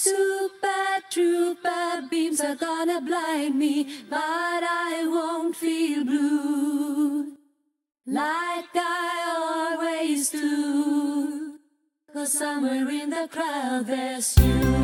super trooper beams are gonna blind me, but I won't feel blue like I always do. 'Cause somewhere in the crowd there's you.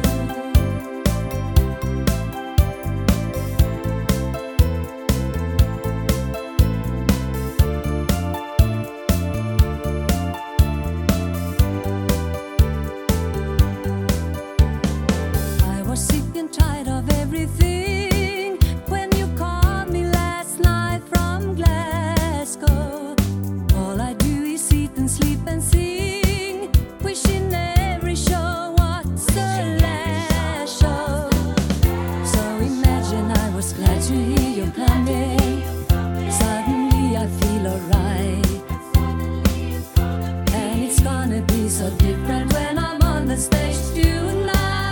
Tired of everything when you called me last night from Glasgow. All I do is eat and sleep and sing, wishing every show was the last show. So imagine I was glad to hear you coming. Suddenly I feel alright, and it's gonna be so different when I'm on the stage tonight.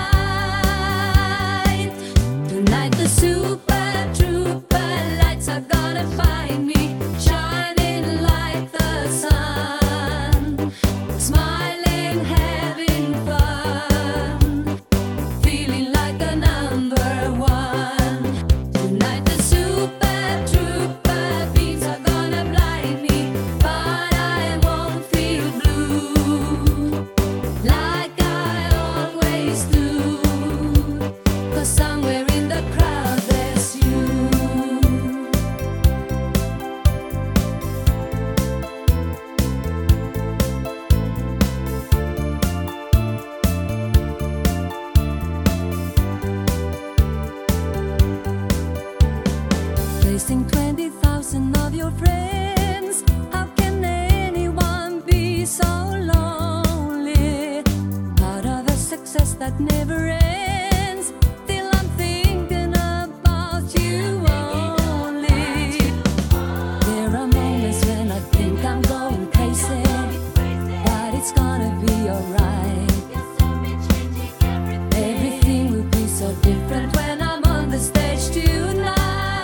The super trooper lights are gonna find me, shining like the sun, smiling, having fun, feeling like a number one. Tonight the super trooper beams are gonna blind me, but I won't feel blue like I always do. 'Cause somewhere in the crowd there's you. Facing 20,000 of your friends, how can anyone be so lonely? Part of a success that never ends. Still I'm thinking about you only. There are moments when I think I'm going crazy, but it's gonna be alright. Everything will be so different when I'm on the stage tonight.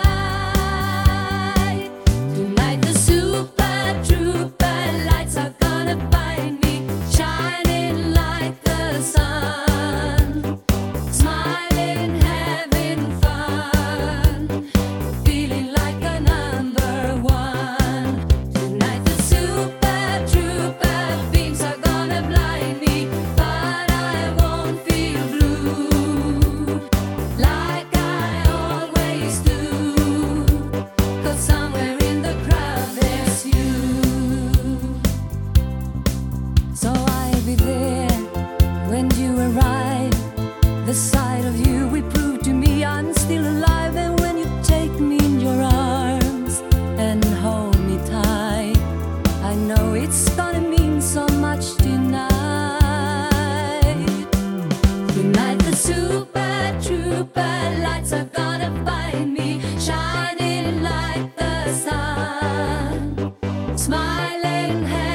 Tonight the super trooper lights are gonna find me, shining like the sun, smiling, having fun, feeling like a number one. Tonight the super trooper beams are gonna blind me, but I won't feel blue like I always do. 'Cause somewhere in the crowd there's you. So I'll be there when you arrive. The sight of you will prove to me I'm still alive. And when you take me in your arms and hold me tight, I know it's gonna mean so much tonight. Tonight the super trooper lights are gonna find me, shining like the sun, smiling.